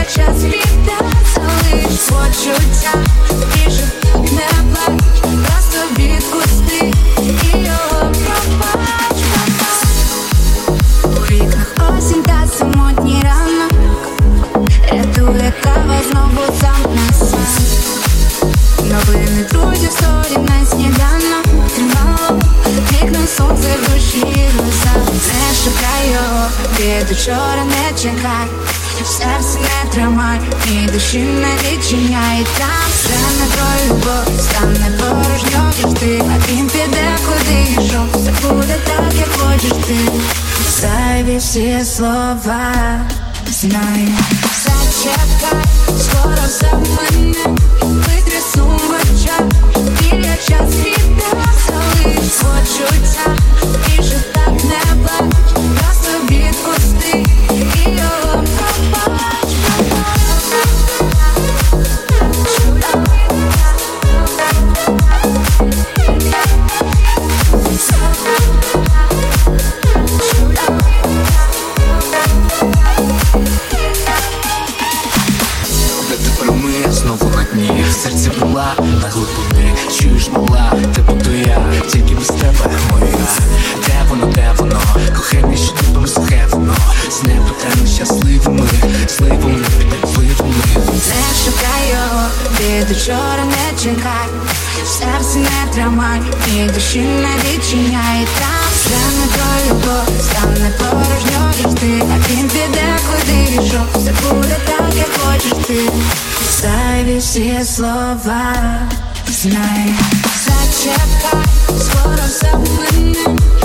час віддається лиш почуття, більше не плач, просто відпусти і його пробач. У вікнах осінь та самотній ранок, рятує кава знову сам на сам. Новини друзів, сторінець сніданок, тримало вікна сонце в душі роса. Не шукай його, від учора не чекай, в серці не тримай, і душі не відчиняй. Там все не про любов, стане порожньо завжди, а він піде, куди йшов, все буде так, як хочеш ти. Зайві всі слова, знай, зачекай, скоро все мене, витри сум в очах, біля час віддається лиш почуття, більше так не плач, просто відпусти і його пробач. Знову на дні, в серці була на глибині, чуєш мала, ти буду я, тільки без тебе моя. Де воно, кохання, що тебе сухе воно, з неба теми щасливими, сливами, підпливами. Не шукай його, від учора не чекай, в серці не тримай, і душі не відчиняй. Там все не про любов, стане порожньо завжди, а він піде, куди йшов, все буде так, як хочеш ти. Зайві всі слова, знай, зачекай, скоро все мене.